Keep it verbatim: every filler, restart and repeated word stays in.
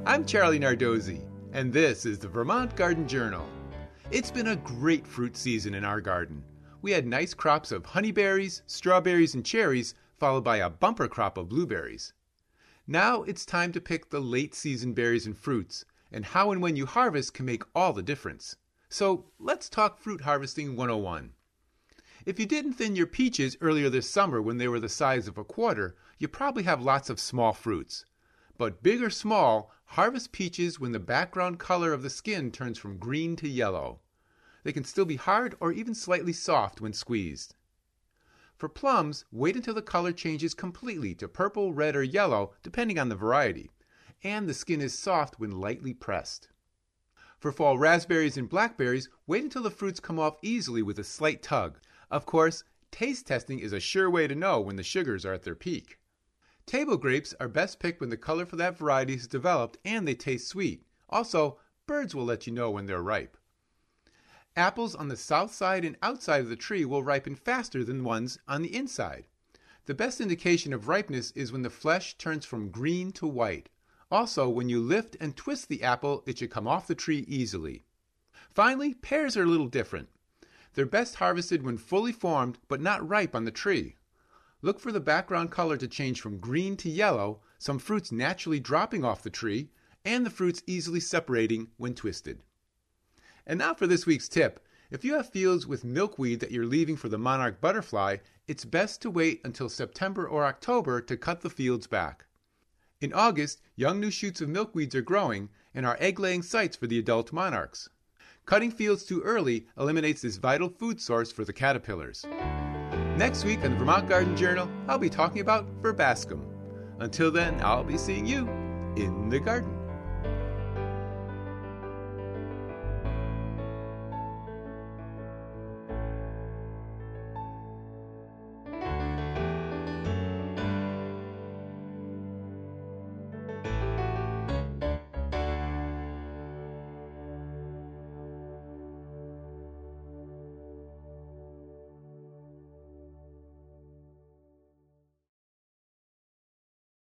I'm Charlie Nardozzi, and this is the Vermont Garden Journal. It's been a great fruit season in our garden. We had nice crops of honeyberries, strawberries, and cherries, followed by a bumper crop of blueberries. Now it's time to pick the late season berries and fruits, and how and when you harvest can make all the difference. So let's talk Fruit Harvesting one oh one. If you didn't thin your peaches earlier this summer when they were the size of a quarter, you probably have lots of small fruits. But big or small, harvest peaches when the background color of the skin turns from green to yellow. They can still be hard or even slightly soft when squeezed. For plums, wait until the color changes completely to purple, red, or yellow, depending on the variety, and the skin is soft when lightly pressed. For fall raspberries and blackberries, wait until the fruits come off easily with a slight tug. Of course, taste testing is a sure way to know when the sugars are at their peak. Table grapes are best picked when the color for that variety is developed and they taste sweet. Also, birds will let you know when they're ripe. Apples on the south side and outside of the tree will ripen faster than ones on the inside. The best indication of ripeness is when the flesh turns from green to white. Also, when you lift and twist the apple, it should come off the tree easily. Finally, pears are a little different. They're best harvested when fully formed but not ripe on the tree. Look for the background color to change from green to yellow, some fruits naturally dropping off the tree, and the fruits easily separating when twisted. And now for this week's tip. If you have fields with milkweed that you're leaving for the monarch butterfly, it's best to wait until September or October to cut the fields back. In August, young new shoots of milkweeds are growing and are egg-laying sites for the adult monarchs. Cutting fields too early eliminates this vital food source for the caterpillars. Next week on the Vermont Garden Journal, I'll be talking about verbascum. Until then, I'll be seeing you in the garden.